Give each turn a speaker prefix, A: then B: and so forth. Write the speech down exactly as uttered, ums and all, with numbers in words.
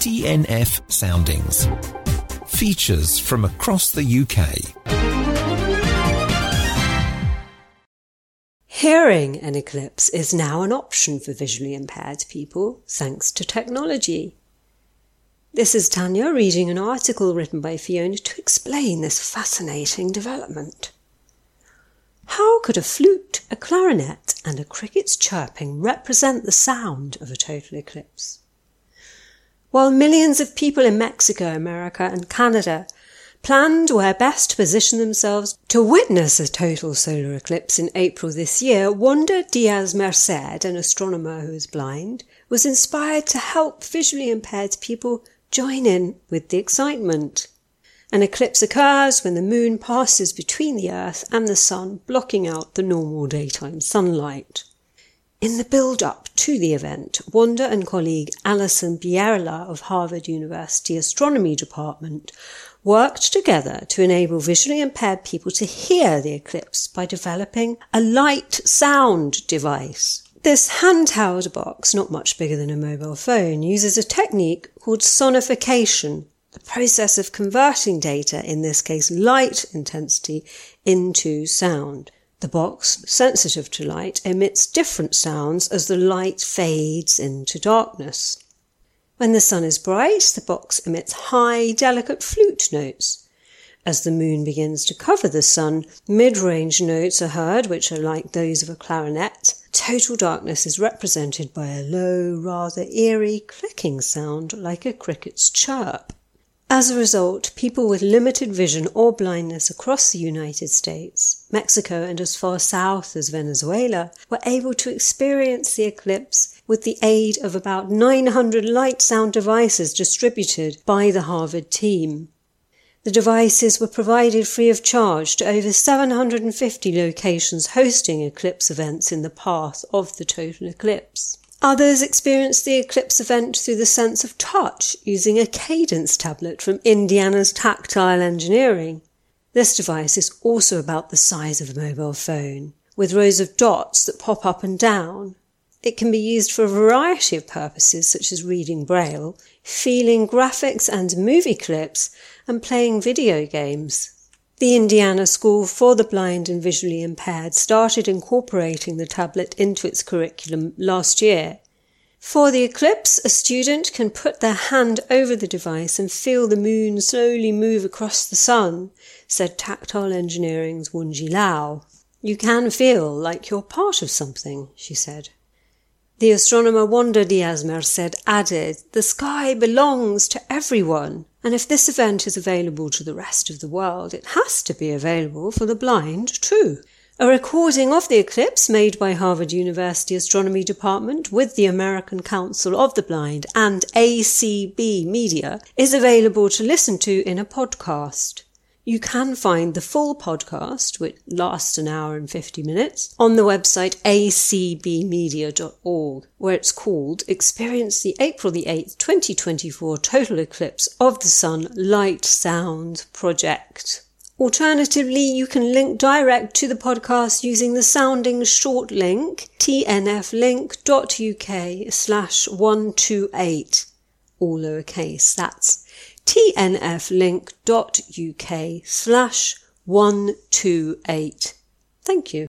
A: T N F Soundings. Features from across the U K.
B: Hearing an eclipse is now an option for visually impaired people, thanks to technology. This is Tanya reading an article written by Fiona to explain this fascinating development. How could a flute, a clarinet, and a cricket's chirping represent the sound of a total eclipse? While millions of people in Mexico, America, and Canada planned where best to position themselves to witness a total solar eclipse in April this year, Wanda Diaz-Merced, an astronomer who is blind, was inspired to help visually impaired people join in with the excitement. An eclipse occurs when the moon passes between the Earth and the Sun, blocking out the normal daytime sunlight. In the build-up to the event, Wanda and colleague Alison Bierla of Harvard University Astronomy Department worked together to enable visually impaired people to hear the eclipse by developing a light sound device. This handheld box, not much bigger than a mobile phone, uses a technique called sonification, the process of converting data, in this case light intensity, into sound. The box, sensitive to light, emits different sounds as the light fades into darkness. When the sun is bright, the box emits high, delicate flute notes. As the moon begins to cover the sun, mid-range notes are heard, which are like those of a clarinet. Total darkness is represented by a low, rather eerie clicking sound like a cricket's chirp. As a result, people with limited vision or blindness across the United States, Mexico, and as far south as Venezuela were able to experience the eclipse with the aid of about nine hundred light sound devices distributed by the Harvard team. The devices were provided free of charge to over seven hundred fifty locations hosting eclipse events in the path of the total eclipse. Others experienced the eclipse event through the sense of touch using a Cadence tablet from Indiana's Tactile Engineering. This device is also about the size of a mobile phone, with rows of dots that pop up and down. It can be used for a variety of purposes such as reading Braille, feeling graphics and movie clips, and playing video games. The Indiana School for the Blind and Visually Impaired started incorporating the tablet into its curriculum last year. For the eclipse, a student can put their hand over the device and feel the moon slowly move across the sun, said Tactile Engineering's Wunji Lau. You can feel like you're part of something, she said. The astronomer Wanda Diaz-Merced added, the sky belongs to everyone, and if this event is available to the rest of the world, it has to be available for the blind too. A recording of the eclipse made by Harvard University Astronomy Department with the American Council of the Blind and A C B Media is available to listen to in a podcast. You can find the full podcast, which lasts an hour and fifty minutes, on the website a c b media dot org, where it's called Experience the April the eighth, twenty twenty-four Total Eclipse of the Sun Light Sound Project. Alternatively, you can link direct to the podcast using the sounding short link tnflink dot uk slash one two eight, all lowercase, that's tnflink dot uk slash one two eight. Thank you.